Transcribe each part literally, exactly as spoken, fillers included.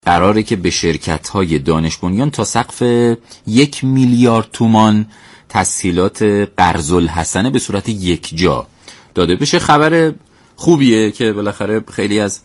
قراره که به شرکت‌های دانش بنیان تا سقف یک میلیارد تومان تسهیلات قرض الحسنه به صورت یک جا داده بشه. خبر خوبیه که بالاخره خیلی از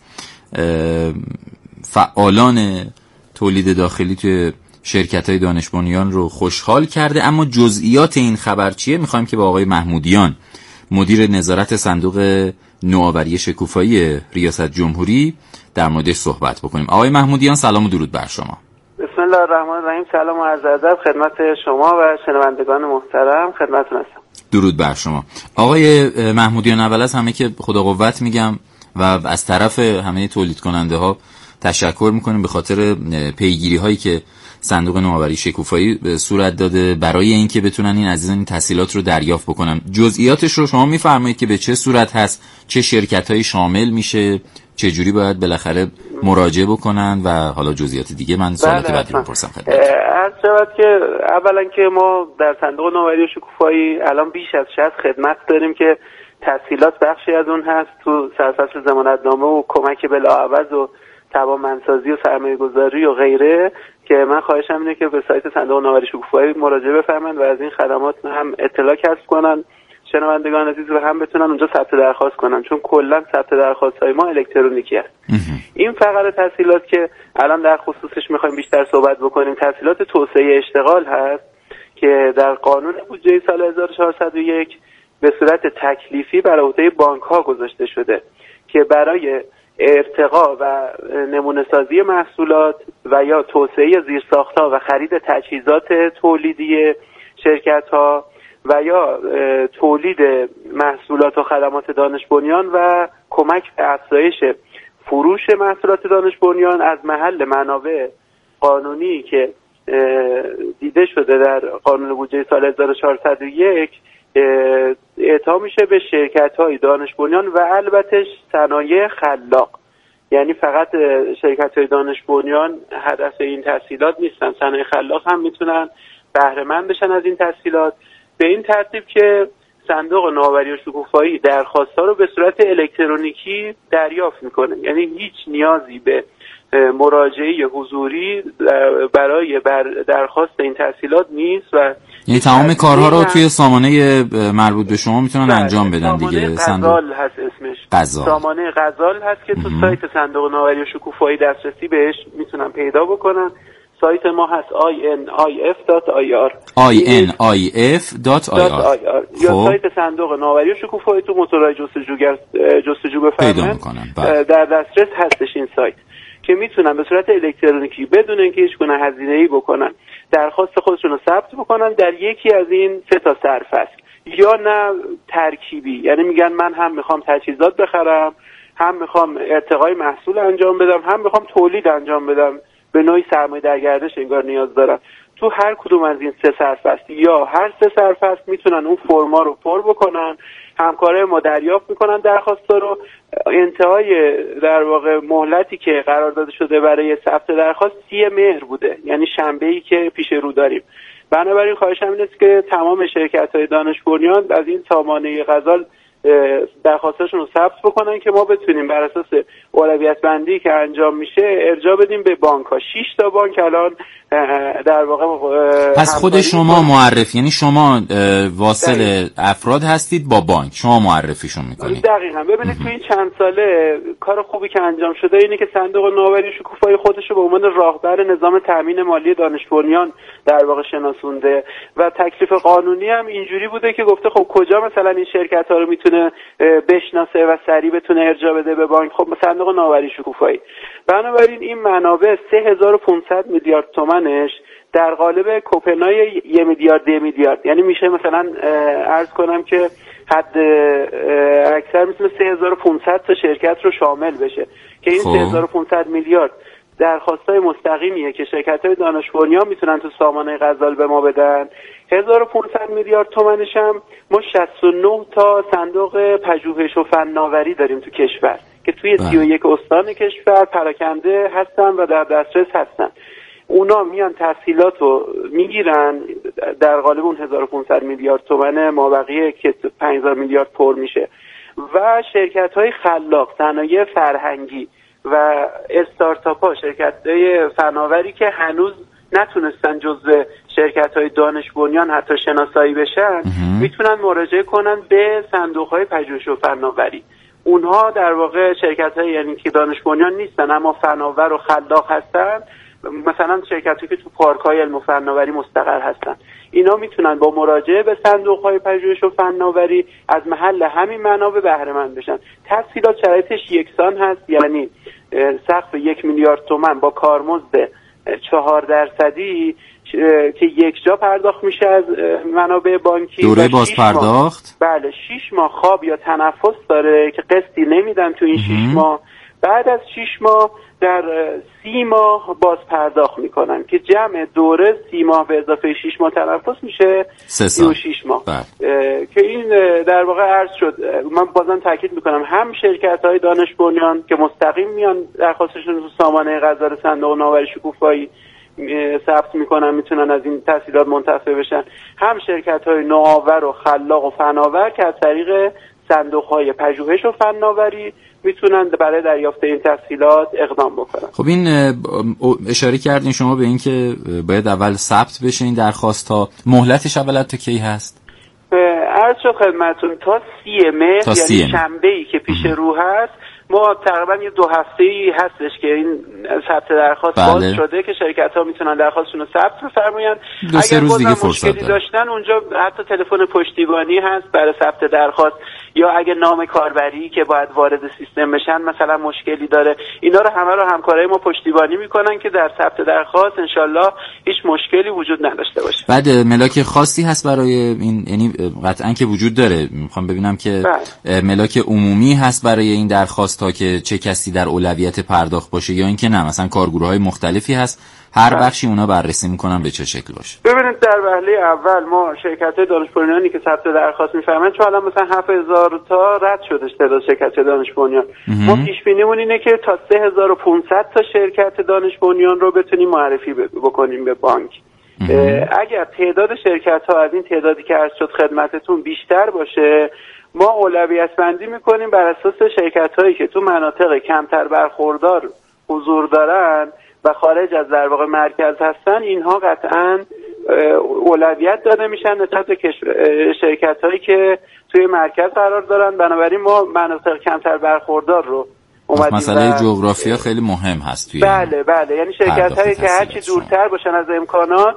فعالان تولید داخلی توی شرکت‌های دانش بنیان رو خوشحال کرده. اما جزئیات این خبر چیه؟ میخوایم که با آقای محمودیان، مدیر نظارت صندوق نوآوری شکوفایی ریاست جمهوری، در موردش صحبت بکنیم. آقای محمودیان سلام و درود بر شما. بسم الله الرحمن الرحیم. سلام و عرض ادب خدمت شما و شنوندگان محترم، خدمتتون هستم. درود بر شما. آقای محمودیان، اول از همه که خدا قوت میگم و از طرف همه تولید کننده ها تشکر میکنیم به خاطر پیگیری هایی که صندوق نوآوری شکوفایی صورت داده برای اینکه بتونن این عزیزان این تسهیلات رو دریافت بکنن. جزئیاتش رو شما میفرمایید که به چه صورت هست، چه شرکت‌هایی شامل میشه، چه جوری باید بالاخره مراجعه بکنن و حالا جزئیات دیگه من سوالات بعدی رو می‌پرسم خدمتتون. عرض شود که اولا که ما در صندوق نوآوری شکوفایی الان بیش از شصت خدمت داریم که تسهیلات بخشی از اون هست تو سرفصل ضمانتنامه و کمک بلاعوض و توانمندسازی و سرمایه‌گذاری و غیره، که من خواهشم اینه که به سایت صندوق نوآوری شکوفایی مراجعه بفرمایند و از این خدمات هم اطلاع کسب کنن شنوندگان عزیز و هم بتونن اونجا ثبت درخواست کنن، چون کلا ثبت درخواست‌های ما الکترونیکی است. این فقره تسهیلات که الان در خصوصش می‌خوایم بیشتر صحبت بکنیم، تسهیلات توسعه اشتغال هست که در قانون بودجه سال هزار و چهارصد و یک به صورت تکلیفی بر عهده بانک‌ها گذاشته شده که برای ارتقا و نمونه‌سازی محصولات و یا توسعه زیرساخت‌ها و خرید تجهیزات تولیدی شرکت‌ها و یا تولید محصولات و خدمات دانش بنیان و کمک به افزایش فروش محصولات دانش بنیان از محل منابع قانونی که دیده شده در قانون بودجه سال هزار و چهارصد و یک اعطا میشه به شرکت‌های دانش بنیان و البته صنایع خلاق. یعنی فقط شرکت‌های دانش بنیان هدف این تسهیلات نیستن، صنایع خلاق هم میتونن بهره مند بشن از این تسهیلات، به این ترتیب که صندوق نوآوری شکوفایی درخواست‌ها رو به صورت الکترونیکی دریافت میکنه. یعنی هیچ نیازی به مراجعه حضوری برای درخواست این تسهیلات نیست و یعنی تمام کارها رو توی سامانه مربوط به شما میتونن انجام بدن دیگه. صندوق غزال هست اسمش. غزال. سامانه غزال هست که تو سایت صندوق نوآوری شکوفایی دسترسی بهش میتونن پیدا بکنن. سایت ما هست آی ان آی اف دات آی آر آی ان آی اف دات آی آر یا سایت صندوق نوآوری شکوفایی تو موتورهای جستجوگر جستجو بفرمایید در دسترس هستش این سایت که میتونن به صورت الکترونیکی بدون اینکه هیچ گونه هزینه‌ای بکنن درخواست خودشون رو ثبت بکنن در یکی از این سه تا سرفصل، یا نه ترکیبی، یعنی میگن من هم میخوام تجهیزات بخرم، هم میخوام ارتقای محصول انجام بدم، هم میخوام تولید انجام بدم، به نوعی سرمایه در گردش انگار نیاز دارن. تو هر کدوم از این سه سرفصل یا هر سه سرفصل میتونن اون فرما رو پر بکنن، همکارای ما دریافت میکنن درخواستا رو. انتهای در واقع مهلتی که قرار داده شده برای ثبت درخواست سی مهر بوده، یعنی شنبه‌ای که پیش رو داریم. بنابراین خواهشم اینه که تمام شرکت‌های دانش بنیان از این سامانه غزال درخواستاشون رو ثبت بکنن که ما بتونیم بر اساس اولویت بندی که انجام میشه ارجاع بدیم به بانک‌ها. شش تا بانک الان در واقع پس خود شما معرف، یعنی شما واصل دقیقا. افراد هستید با بانک، شما معرفیشون میکنید. دقیقاً. ببینید تو این چند ساله کار خوبی که انجام شده اینه که صندوق نوآوری شکوفایی خودش رو به عنوان راهبر نظام تامین مالی دانش بنیان در واقع شناسونده و تکلیف قانونی هم اینجوری بوده که گفته خب کجا مثلا این شرکت‌ها رو میتونه بشناسه و سریع بتونه ارجاع بده به بانک. خب صندوق نوآوری شکوفایی. بنابراین این منابع سه هزار و پانصد میلیارد تومانش در قالب کوپنای یک میلیارد دو میلیارد، یعنی میشه مثلا عرض کنم که حد اکثر میتونه سه هزار و پانصد تا شرکت رو شامل بشه که این سه هزار و پانصد میلیارد درخواستای مستقیمیه که شرکت‌های دانش بنیان میتونن تو سامانه غزال به ما بدن. هزار و پانصد میلیارد تومانش هم ما شصت و نه تا صندوق پژوهش و فناوری داریم تو کشور که توی سی و یک استان کشور پراکنده هستن و در دسترس هستن. اونا میان تسهیلات رو میگیرن در قالب اون هزار و پانصد میلیارد تومان مابقی که پنج هزار میلیارد پر میشه و شرکت‌های خلاق، صنایع فرهنگی و استارتاپ ها، شرکت های فناوری که هنوز نتونستن جزو شرکت های دانش بنیان حتی شناسایی بشن میتونن مراجعه کنن به صندوق های پژوهش و فناوری. اونها در واقع شرکت های یعنی که دانش بنیان نیستن اما فناور و خلاق هستن، مثلا شرکتی که تو پارک های علم و فناوری مستقر هستن، اینا میتونن با مراجعه به صندوق های پژوهش و فناوری از محل همین منابع بهره مند بشن. تسهیلات شرایطش یکسان هست، یعنی سقف یک میلیارد تومان با کارمزد چهار درصدی که یک جا پرداخت میشه از منابع بانکی. دوره باز پرداخت؟ بله، شش ماه خواب یا تنفس داره که قسطی نمیدن تو این شش ماه. بعد از شش ماه در سی ماه باز پرداخت میکنن که جمع دوره سی ماه به اضافه شش ماه تنفس میشه سی و شش ماه. که این در واقع عرض شد. من بازم تاکید میکنم هم شرکت های دانش بنیان که مستقیم میان درخواستشون رو سامانه قزار صندوق نوآوری شکوفایی ثبت میکنن میتونن از این تسهیلات منتفع بشن، هم شرکت های نوآور و خلاق و فناور که از طریق صندوق های پژوهش و فناوری میتونن برای دریافت این تسهیلات اقدام بکنن. خب این اشاره کردین شما به این که باید اول ثبت بشه این درخواست ها، مهلتش اول تا کی هست؟ عرض شد خدمتتون تا سی مهر، یعنی شنبه‌ای که پیش رو هست. ما تقریبا یه دو هفته‌ای هستش که این ثبت درخواست بله. باز شده که شرکت‌ها میتونن درخواستشون رو ثبت بفرماین. اگر بازم مشکلی داشتن اونجا حتی تلفن پشتیبانی هست برای ثبت درخواست، یا اگه نام کاربری که باید وارد سیستم بشن مثلا مشکلی داره، اینا رو همه رو همکارای ما پشتیبانی میکنن که در ثبت درخواست انشالله هیچ مشکلی وجود نداشته باشه. بعد ملاک خاصی هست برای این، یعنی قطعا که وجود داره، میخوام ببینم که بله. ملاک عمومی هست برای این درخواست ها که چه کسی در اولویت پرداخت باشه یا اینکه نه مثلا کارگروهای مختلفی هست هر بخشی اونا بررسی میکنن به چه شکل باشه؟ ببینید در وهله اول ما شرکت‌های دانش بنیانی که ثبت درخواست می‌فرمایند چون الان مثلا هفت هزار تا رد شده تعداد شرکت‌های دانش بنیان، ما پیش بینیمون اینه که تا سه هزار و پانصد تا شرکت دانش بنیان رو بتونیم معرفی بکنیم به بانک. اگر تعداد شرکت‌ها از این تعدادی که عرض شد خدمتتون بیشتر باشه، ما اولویت بندی می‌کنیم بر اساس شرکت‌هایی که تو مناطق کمتر برخوردار حضور دارن و خارج از در واقع مرکز هستن. اینها قطعاً اولویت داده میشن نسبت به شرکت‌هایی که توی مرکز قرار دارن. بنابراین ما مناطق کمتر برخوردار رو اومدیم. مسئله جغرافیا خیلی مهم هست توی بله بله، یعنی شرکت‌هایی که هرچی دورتر باشن از امکانات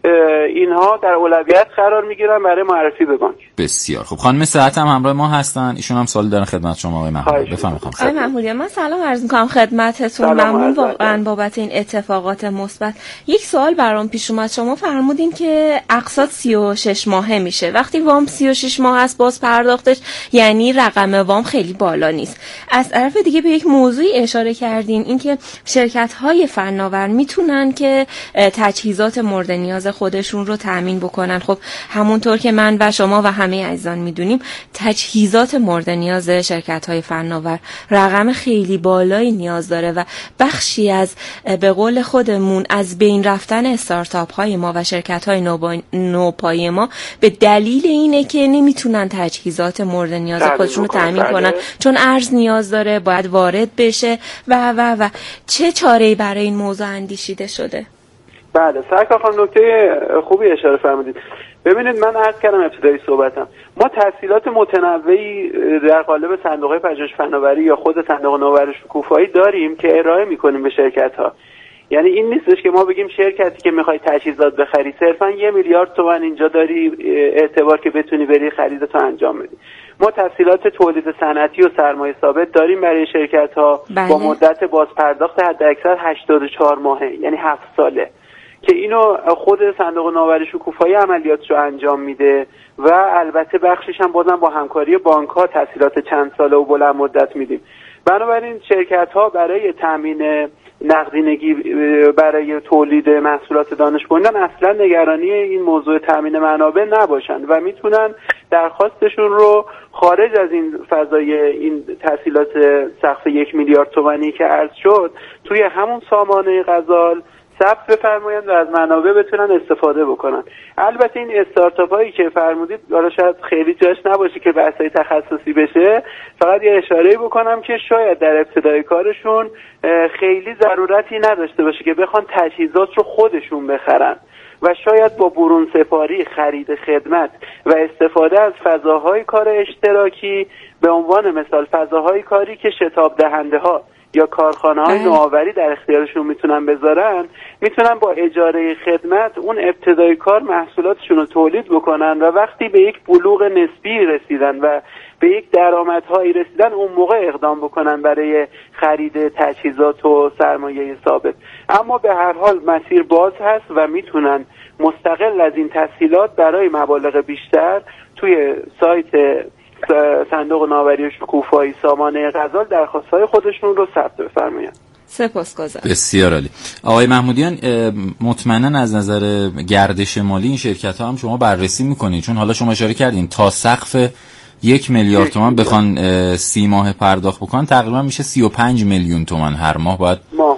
اینها در اولویت قرار میگیرن برای معرفی به بانک. بسیار خب. خانم ساعت هم همراه ما هستن، ایشون هم سوال دارن خدمت شما آقای محمودی. بفرمایید خانم. آقای محمودی، من سلام عرض می‌کنم خدمتتون. ممنون واقعا بابت این اتفاقات مثبت. یک سوال برام پیش اومد. شما فرمودین که اقساط سی و شش ماهه میشه. وقتی وام سی و شش ماه است باز پرداختش، یعنی رقم وام خیلی بالا نیست. از طرف دیگه به یک موضوعی اشاره کردین، اینکه شرکت‌های فناور میتونن که تجهیزات مورد نیاز خودشون رو تامین بکنن. خب همونطور که من و شما و همه عزیزان میدونیم تجهیزات مورد نیاز شرکت‌های فناور رقم خیلی بالایی نیاز داره و بخشی از به قول خودمون از بین رفتن استارتاپ‌های ما و شرکت‌های نوپای ما به دلیل اینه که نمیتونن تجهیزات مورد نیاز خودشون رو تامین کنن، چون ارز نیاز داره، باید وارد بشه و و و چه چاره‌ای برای این موضوع اندیشیده شده؟ بله سرکار خانم نکته خوبی اشاره فرمودید. ببینید من عرض کردم ابتدای صحبتم، ما تسهیلات متنوعی در قالب صندوق پژوهش فناوری یا خود صندوق نوآوری شکوفایی داریم که ارائه میکنیم به شرکت‌ها. یعنی این نیستش که ما بگیم شرکتی که میخوای تجهیزات بخری صرفا یه میلیارد تومان اینجا داری اعتبار که بتونی بری خریدتو انجام بدی. ما تسهیلات تولید صنعتی و سرمایه ثابت داریم برای شرکت‌ها با مدت بازپرداخت حداکثر هشتاد و چهار ماهه، یعنی هفت ساله، که اینو خود صندوق نوآوری شکوفایی عملیاتش رو انجام میده و البته بخشش هم بازم با همکاری بانک‌ها تسهیلات چند ساله و بلند مدت میدیم. بنابراین شرکت‌ها برای تامین نقدینگی برای تولید محصولات دانش بنیان اصلا نگرانی این موضوع تامین منابع نباشن و میتونن درخواستشون رو خارج از این فضای این تسهیلات سقف یک میلیارد تومانی که عرض شد توی همون سامانه غزال ثبت بفرمایند و از منابع بتونن استفاده بکنن. البته این استارتاپ هایی که فرمودید حالا شاید خیلی جاش نباشه که بحثای تخصصی بشه، فقط یه اشاره بکنم که شاید در ابتدای کارشون خیلی ضرورتی نداشته باشه که بخوان تجهیزات رو خودشون بخرن و شاید با برون سپاری، خرید خدمت و استفاده از فضاهای کار اشتراکی، به عنوان مثال فضاهای کاری که شتاب دهنده ها یا کارخانه های نوآوری در اختیارشون میتونن بذارن، میتونن با اجاره خدمت اون ابتدای کار محصولاتشون رو تولید بکنن و وقتی به یک بلوغ نسبی رسیدن و به یک درآمدهایی رسیدن اون موقع اقدام بکنن برای خرید تجهیزات و سرمایه ثابت. اما به هر حال مسیر باز هست و میتونن مستقل از این تسهیلات برای مبالغ بیشتر توی سایت صندوق نوآوری و شکوفایی سامانه غزال درخواست‌های خودشون رو ثبت بفرمایند. سپاسگزارم. بسیار عالی. آقای محمودیان، مطمئنا از نظر گردش مالی این شرکت‌ها هم شما بررسی می‌کنید، چون حالا شما اشاره کردین تا سقف یک میلیارد تومان بخوان سی ماه پرداخت بکنن تقریبا میشه سی و پنج میلیون تومان هر ماه باید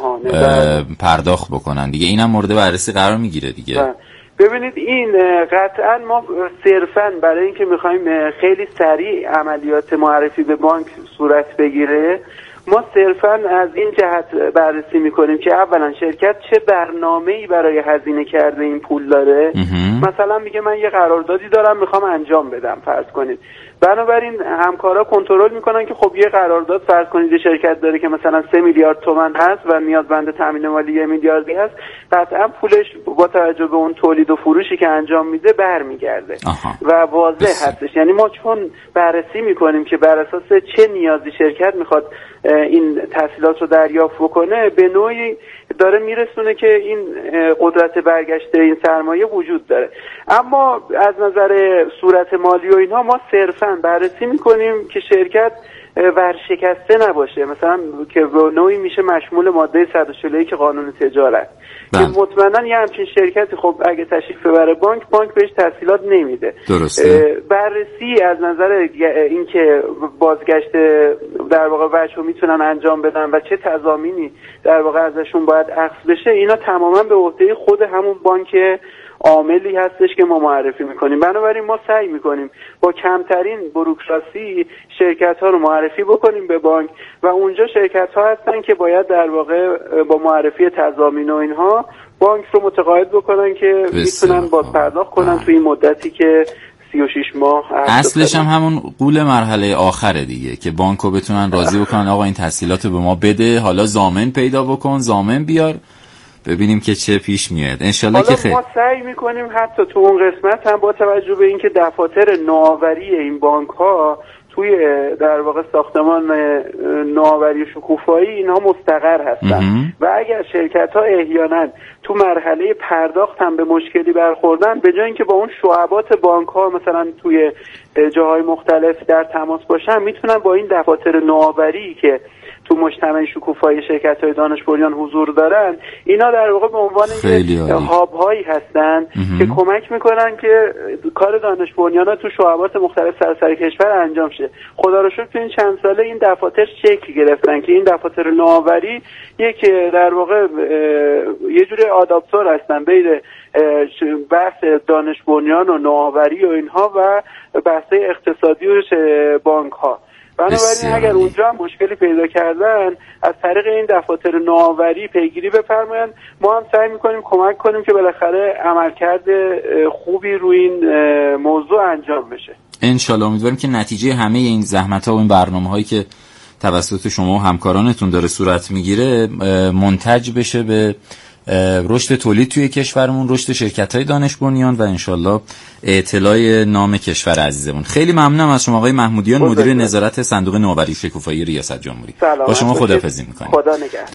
ماهانه پرداخت بکنن دیگه. اینم مورد بررسی قرار میگیره دیگه. ده. ببینید این قطعا ما صرفاً برای اینکه میخوایم خیلی سریع عملیات معرفی به بانک صورت بگیره، ما صرفاً از این جهت بررسی میکنیم که اولا شرکت چه برنامه‌ای برای هزینه کرده این پول داره. مثلا میگه من یه قراردادی دارم میخوام انجام بدم فرض کنید، بنابراین همکارا کنترل میکنن که خب یه قرارداد فرض کنید شرکت داره که مثلا سه میلیارد تومان هست و نیازمند تامین مالی یه میلیاردی هست، قطعا پولش با توجه به اون تولید و فروشی که انجام میده برمیگرده و واضح هستش. یعنی ما چون بررسی میکنیم که بر اساس چه نیازی شرکت میخواد این تسهیلات رو دریافت بکنه، به نوعی داره میرسونه که این قدرت برگشت این سرمایه وجود داره. اما از نظر صورت مالی و اینها ما صرفاً بررسی میکنیم که شرکت ورشکسته نباشه، مثلا که به نوعی میشه مشمول ماده صد و چهل و یک قانون تجارت که مطمئنا یه همچین شرکتی خب اگه تشریف ببره بانک بانک بهش تسهیلات نمیده. درسته. بررسی از نظر اینکه بازگشت در واقع بچه‌ها میتونن انجام بدن و چه تضامینی در واقع ازشون باید اخذ بشه، اینا تماما به عهده خود همون بانک عاملی هستش که ما معرفی میکنیم. بنابراین ما سعی میکنیم با کمترین بوروکراسی شرکت ها رو معرفی بکنیم به بانک و اونجا شرکت ها هستن که باید در واقع با معرفی تضامین و اینها بانک رو متقاعد بکنن که میتونن باز پرداخت کنن توی این مدتی که سی و شش ماه. اصلش هم همون قول مرحله آخره دیگه که بانکو بتونن راضی بکنن آقا این تسهیلات رو به ما بده، حالا ضامن پیدا بکن، ضامن بیار، ببینیم که چه پیش میاد. انشالله که خیر. ما سعی میکنیم حتی تو اون قسمت هم با توجه به اینکه دفاتر نوآوری این بانک ها توی در واقع ساختمان نوآوری شکوفایی اینها مستقر هستن و اگر شرکت ها احیانا تو مرحله پرداخت هم به مشکلی برخوردن، به جای اینکه با اون شعبات بانک ها مثلا توی جاهای مختلف در تماس باشن، میتونن با این دفاتر نوآوری که تو مجتمع شکوفایی شرکت‌های دانش بنیان حضور دارن، اینا در واقع به عنوان هاب هایی هستن که کمک میکنن که کار دانش بنیانا تو شعبات مختلف سراسر کشور انجام شه. خدا رو شکر تو این چند ساله این دفاتر شکل گرفتن که این دفاتر نوآوری یک در واقع یه جوری آداپتور هستن بین بحث دانش بنیان و نوآوری و اینها و بحث اقتصادی و بانک ها. بنابراین اگر اونجا هم مشکلی پیدا کردن از طریق این دفاتر نوآوری پیگیری بفرمایند، ما هم سعی میکنیم کمک کنیم که بالاخره عملکرد خوبی روی این موضوع انجام بشه. انشالله امیدواریم که نتیجه همه این زحمت‌ها و این برنامه‌هایی که توسط شما و همکارانتون داره صورت میگیره منتج بشه به رشد تولید توی کشورمون، رشد شرکت‌های دانش بنیان و انشالله اطلاع نام کشور عزیزمون. خیلی ممنونم از شما آقای محمودیان، مدیر نظارت صندوق نوآوری شکوفایی ریاست جمهوری. با شما خداحافظی می‌کنم. خدا نگهدار.